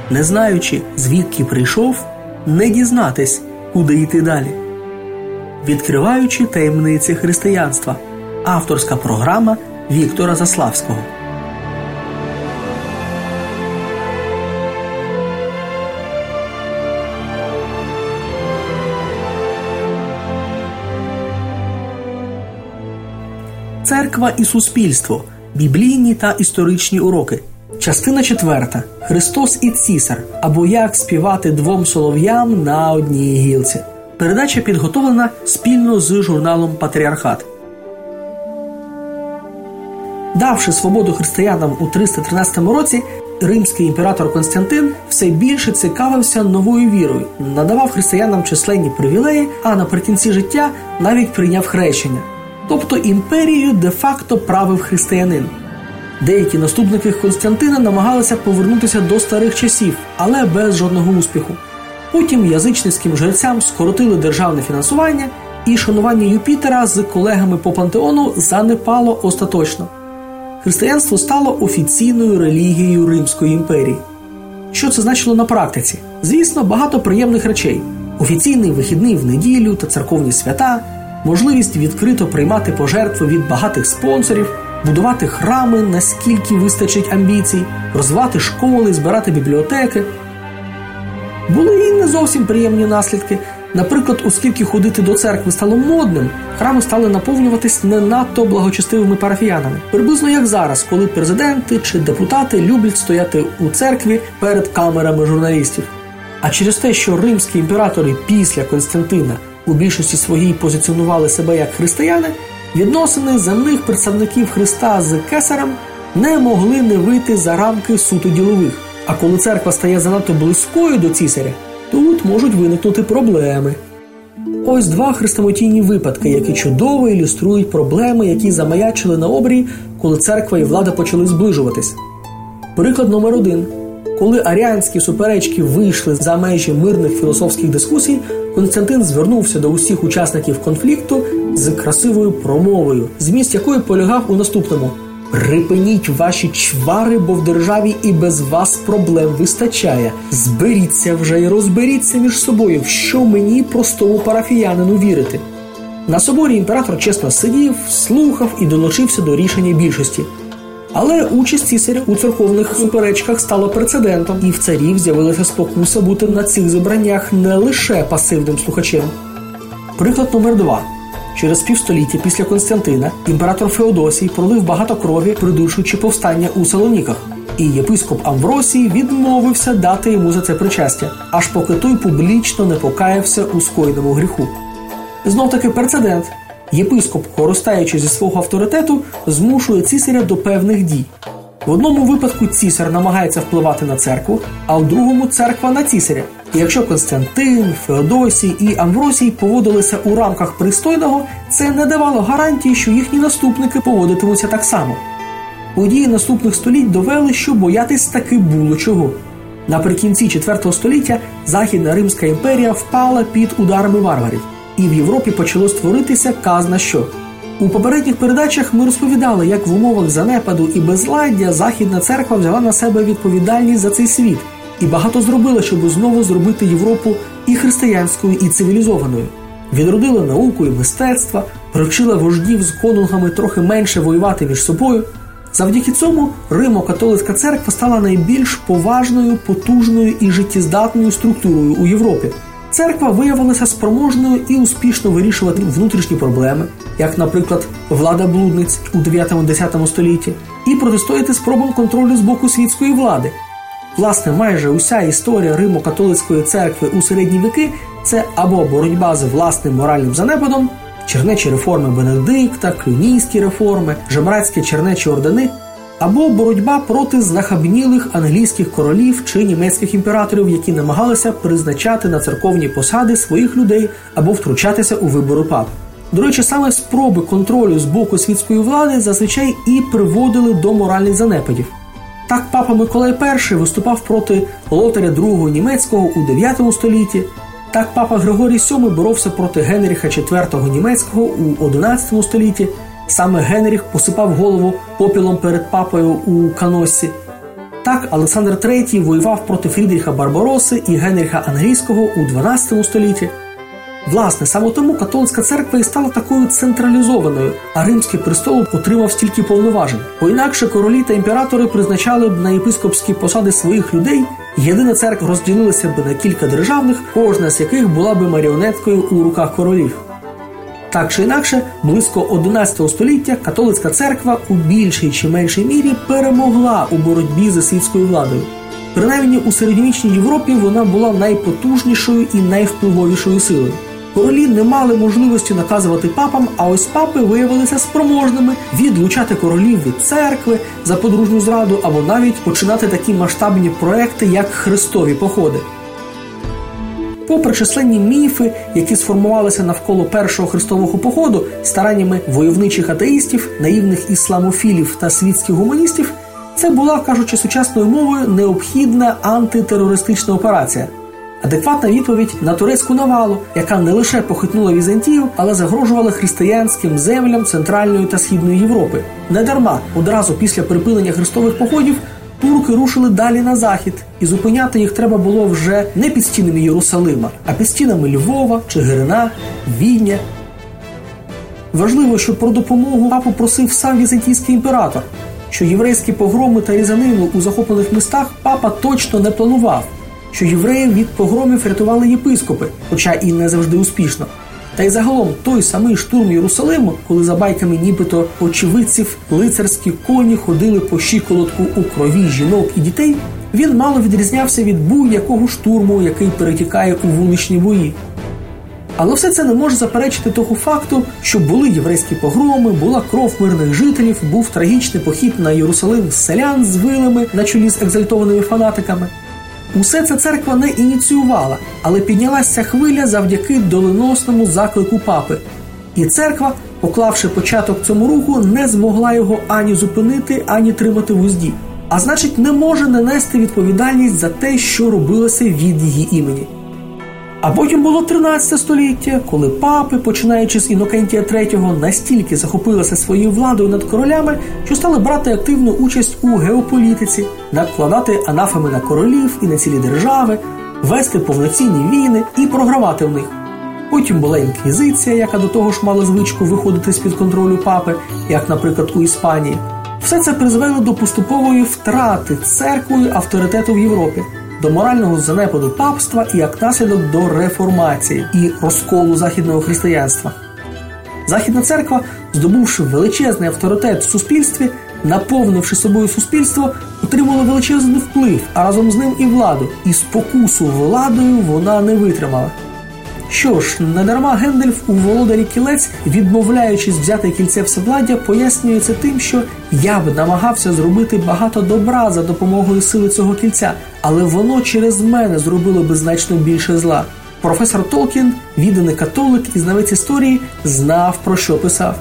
не знаючи, звідки прийшов, не дізнатись, куди йти далі. Відкриваючи таємниці християнства. Авторська програма Віктора Заславського. Церква і суспільство. Біблійні та історичні уроки. Частина 4. Христос і цісар. Або як співати двом солов'ям на одній гілці. Передача підготовлена спільно з журналом «Патріархат». Давши свободу християнам у 313 році, римський імператор Константин все більше цікавився новою вірою, надавав християнам численні привілеї, а наприкінці життя навіть прийняв хрещення. Тобто імперією де-факто правив християнин. Деякі наступники Константина намагалися повернутися до старих часів, але без жодного успіху. Потім язичницьким жрецям скоротили державне фінансування, і шанування Юпітера з колегами по пантеону занепало остаточно. Християнство стало офіційною релігією Римської імперії. Що це значило на практиці? Звісно, багато приємних речей. Офіційний вихідний в неділю та церковні свята, можливість відкрито приймати пожертви від багатих спонсорів, будувати храми, наскільки вистачить амбіцій, розвивати школи, збирати бібліотеки. Були і не зовсім приємні наслідки. Наприклад, оскільки ходити до церкви стало модним, храми стали наповнюватись не надто благочестивими парафіянами. Приблизно як зараз, коли президенти чи депутати люблять стояти у церкві перед камерами журналістів. А через те, що римські імператори після Константина у більшості своїй позиціонували себе як християни, відносини земних представників Христа з кесарем не могли не вийти за рамки суто ділових. А коли церква стає занадто близькою до цісаря, тут можуть виникнути проблеми. Ось два хрестоматійні випадки, які чудово ілюструють проблеми, які замаячили на обрії, коли церква і влада почали зближуватись. Приклад номер 1. Коли аріанські суперечки вийшли за межі мирних філософських дискусій, Константин звернувся до усіх учасників конфлікту з красивою промовою, зміст якої полягав у наступному: «Припиніть ваші чвари, бо в державі і без вас проблем вистачає. Зберіться вже і розберіться між собою, в що мені, простому парафіянину, вірити». На соборі імператор чесно сидів, слухав і долучився до рішення більшості. Але участь цісаря у церковних суперечках стала прецедентом, і в царів з'явилася спокуса бути на цих зібраннях не лише пасивним слухачем. Приклад номер 2. Через півстоліття після Константина імператор Феодосій пролив багато крові, придушуючи повстання у Салоніках, і єпископ Амвросій відмовився дати йому за це причастя, аж поки той публічно не покаявся у скоєному гріху. Знов-таки прецедент. Єпископ, користаючи зі свого авторитету, змушує цісаря до певних дій. В одному випадку цісар намагається впливати на церкву, а в другому церква на цісаря. І якщо Константин, Феодосій і Амвросій поводилися у рамках пристойного, це не давало гарантії, що їхні наступники поводитимуться так само. Події наступних століть довели, що боятись таки було чого. Наприкінці IV століття Західна Римська імперія впала під ударами варварів, і в Європі почало створитися казна що. У попередніх передачах ми розповідали, як в умовах занепаду і безладдя Західна церква взяла на себе відповідальність за цей світ і багато зробила, щоб знову зробити Європу і християнською, і цивілізованою. Відродила науку і мистецтво, привчила вождів з конунгами трохи менше воювати між собою. Завдяки цьому Римо-католицька церква стала найбільш поважною, потужною і життєздатною структурою у Європі. Церква виявилася спроможною і успішно вирішувати внутрішні проблеми, як, наприклад, влада блудниць у 9-10 столітті, і протистояти спробам контролю з боку світської влади. Власне, майже уся історія Римо-католицької церкви у середні віки – це або боротьба з власним моральним занепадом, чернечі реформи Бенедикта, клюнійські реформи, жебрацькі чернечі ордени, або боротьба проти знахабнілих англійських королів чи німецьких імператорів, які намагалися призначати на церковні посади своїх людей або втручатися у вибори пап. До речі, саме спроби контролю з боку світської влади зазвичай і приводили до моральних занепадів. Так папа Миколай І виступав проти Лотаря II німецького у 9 столітті, так папа Григорій VII боровся проти Генріха IV німецького у 11 столітті, саме Генріх посипав голову попілом перед папою у Каноссі. Так, Олександр III воював проти Фрідріха Барбаросси і Генріха Англійського у XII столітті. Власне, саме тому католицька церква і стала такою централізованою, а Римський престол отримав стільки повноважень. Бо інакше королі та імператори призначали б на єпископські посади своїх людей, єдина церква розділилася б на кілька державних, кожна з яких була б маріонеткою у руках королів. Так чи інакше, близько XI століття католицька церква у більшій чи меншій мірі перемогла у боротьбі за світською владою. Принаймні у середньовічній Європі вона була найпотужнішою і найвпливовішою силою. Королі не мали можливості наказувати папам, а ось папи виявилися спроможними відлучати королів від церкви за подружню зраду або навіть починати такі масштабні проекти, як хрестові походи. Попри численні міфи, які сформувалися навколо першого хрестового походу стараннями войовничих атеїстів, наївних ісламофілів та світських гуманістів, це була, кажучи сучасною мовою, необхідна антитерористична операція. Адекватна відповідь на турецьку навалу, яка не лише похитнула Візантію, але загрожувала християнським землям Центральної та Східної Європи. Недарма, одразу після припинення хрестових походів, турки рушили далі на захід, і зупиняти їх треба було вже не під стінами Єрусалима, а під стінами Львова, Чигирина, Відня. Важливо, що про допомогу папу просив сам візантійський імператор, що єврейські погроми та різанину у захоплених містах папа точно не планував, що євреїв від погромів рятували єпископи, хоча і не завжди успішно. Та й загалом той самий штурм Єрусалиму, коли за байками нібито очевидців лицарські коні ходили по щиколотку у крові жінок і дітей, він мало відрізнявся від будь-якого штурму, який перетікає у вуличні бої. Але все це не може заперечити того факту, що були єврейські погроми, була кров мирних жителів, був трагічний похід на Єрусалим селян з вилами на чолі з екзальтованими фанатиками. Усе це церква не ініціювала, але піднялася хвиля завдяки доленосному заклику папи. І церква, поклавши початок цьому руху, не змогла його ані зупинити, ані тримати в узді. А значить, не може не нести відповідальність за те, що робилося від її імені. А потім було 13 століття, коли папи, починаючи з Інокентія III, настільки захопилися своєю владою над королями, що стали брати активну участь у геополітиці, накладати анафеми на королів і на цілі держави, вести повноцінні війни і програвати в них. Потім була інквізиція, яка до того ж мала звичку виходити з-під контролю папи, як, наприклад, у Іспанії. Все це призвело до поступової втрати церквою авторитету в Європі, до морального занепаду папства і як наслідок до реформації і розколу західного християнства. Західна церква, здобувши величезний авторитет в суспільстві, наповнивши собою суспільство, отримала величезний вплив, а разом з ним і владу. І спокусу владою вона не витримала. Що ж, недарма Гендальф у «Володарі кілець», відмовляючись взяти кільце всевладдя, пояснює це тим, що «я б намагався зробити багато добра за допомогою сили цього кільця, але воно через мене зробило би значно більше зла». Професор Толкін, відданий католик і знавець історії, знав, про що писав.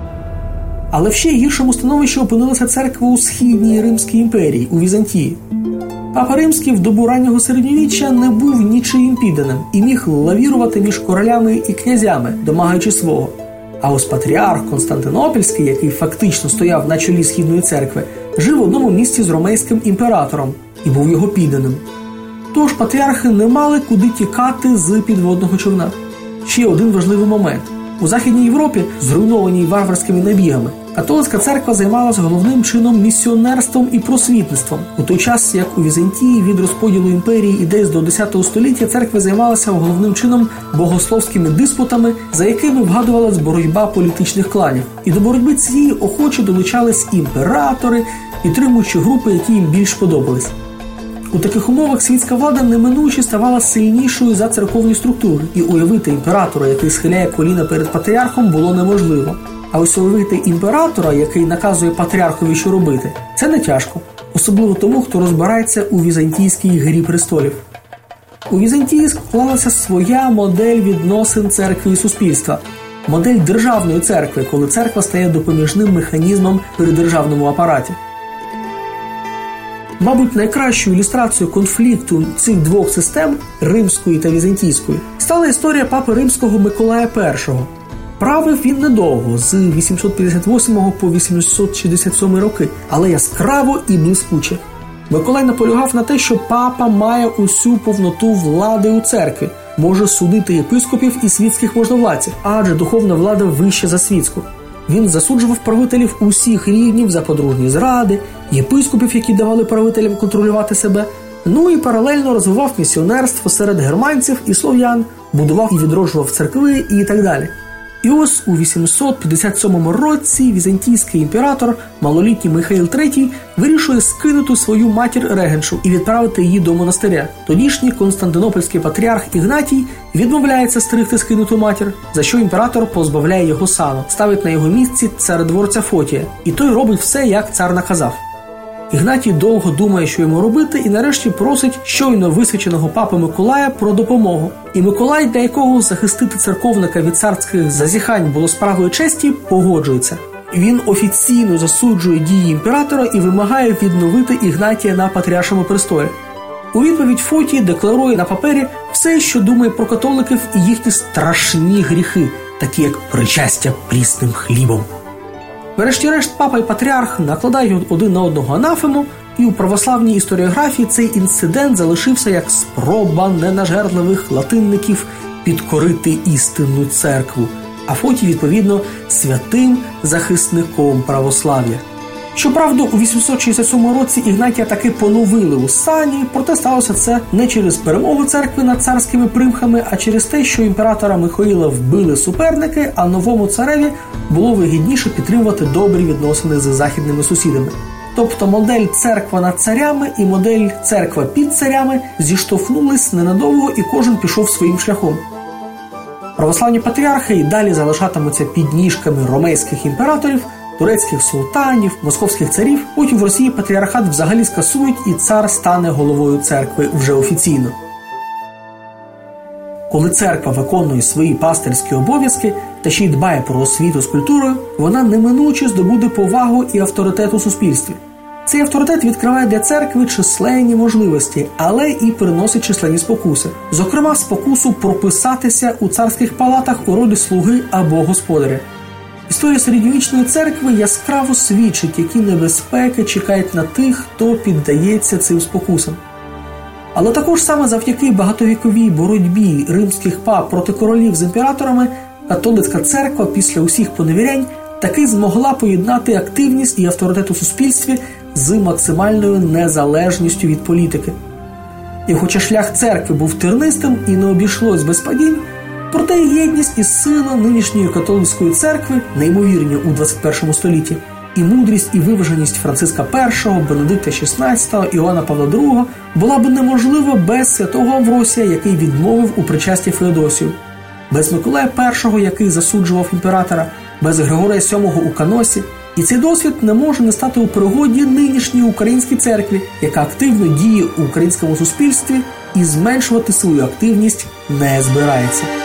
Але в ще гіршому становищі опинилася церква у Східній Римській імперії, у Візантії. Папа Римський в добу раннього середньовіччя не був нічиїм підданим і міг лавірувати між королями і князями, домагаючи свого. А ось патріарх Константинопольський, який фактично стояв на чолі Східної церкви, жив в одному місті з ромейським імператором і був його підданим. Тож патріархи не мали куди тікати з підводного човна. Ще один важливий момент. У Західній Європі, зруйнованій варварськими набігами, католицька церква займалася головним чином місіонерством і просвітництвом. У той час, як у Візантії від розподілу імперії і десь до X століття церква займалася головним чином богословськими диспутами, за якими вгадувалась боротьба політичних кланів. І до боротьби цієї охоче долучались імператори, підтримуючи групи, які їм більш подобались. У таких умовах світська влада неминуче ставала сильнішою за церковні структури, і уявити імператора, який схиляє коліна перед патріархом, було неможливо. А ось уявити імператора, який наказує патріархові, що робити, це не тяжко, особливо тому, хто розбирається у візантійській грі престолів. У Візантії склалася своя модель відносин церкви і суспільства, модель державної церкви, коли церква стає допоміжним механізмом при державному апараті. Мабуть, найкращою ілюстрацією конфлікту цих двох систем, римської та візантійської, стала історія папи римського Миколая І. Правив він недовго, з 858 по 867 роки, але яскраво і блискуче. Миколай наполягав на те, що папа має усю повноту влади у церкві, може судити єпископів і світських можновладців, адже духовна влада вища за світську. Він засуджував правителів усіх рівнів за подружні зради, єпископів, які давали правителям контролювати себе, ну і паралельно розвивав місіонерство серед германців і слов'ян, будував і відроджував церкви і так далі. І ось у 857 році візантійський імператор, малолітній Михаїл III, вирішує скинути свою матір-регеншу і відправити її до монастиря. Тодішній константинопольський патріарх Ігнатій відмовляється стерегти скинуту матір, за що імператор позбавляє його сану, ставить на його місці царедворця Фотія, і той робить все, як цар наказав. Ігнатій довго думає, що йому робити, і нарешті просить щойно висвяченого папи Миколая про допомогу. І Миколай, для якого захистити церковника від царських зазіхань було справою честі, погоджується. Він офіційно засуджує дії імператора і вимагає відновити Ігнатія на патріаршому престолі. У відповідь Фотій декларує на папері все, що думає про католиків і їхні страшні гріхи, такі як причастя прісним хлібом. Врешті-решт папа і патріарх накладають один на одного анафему, і у православній історіографії цей інцидент залишився як спроба ненажерливих латинників підкорити істинну церкву, а Фотій, відповідно, святим захисником православ'я. Щоправда, у 867 році Ігнатія таки поновили у сані, проте сталося це не через перемогу церкви над царськими примхами, а через те, що імператора Михаїла вбили суперники, а новому цареві було вигідніше підтримувати добрі відносини з західними сусідами. Тобто модель церква над царями і модель церква під царями зіштовхнулись ненадовго, і кожен пішов своїм шляхом. Православні патріархи і далі залишатимуться підніжками ромейських імператорів, турецьких султанів, московських царів, потім в Росії патріархат взагалі скасують і цар стане головою церкви вже офіційно. Коли церква виконує свої пастирські обов'язки та ще й дбає про освіту з культурою, вона неминуче здобуде повагу і авторитет у суспільстві. Цей авторитет відкриває для церкви численні можливості, але і приносить численні спокуси. Зокрема, спокусу прописатися у царських палатах у ролі слуги або господаря. Історія середньовічної церкви яскраво свідчить, які небезпеки чекають на тих, хто піддається цим спокусам. Але також саме завдяки багатовіковій боротьбі римських пап проти королів з імператорами католицька церква після усіх поневірянь таки змогла поєднати активність і авторитет у суспільстві з максимальною незалежністю від політики. І хоча шлях церкви був тернистим і не обійшлось без падінь, проте єдність і сила нинішньої католицької церкви неймовірні у 21 столітті. І мудрість, і виваженість Франциска І, Бенедикта XVI, Іоанна Павла II була б неможлива без святого Амвросія, який відмовив у причасті Феодосію, без Миколая І, який засуджував імператора, без Григорія VII у Каносі. І цей досвід не може не стати у пригоді нинішній українській церкві, яка активно діє у українському суспільстві і зменшувати свою активність не збирається.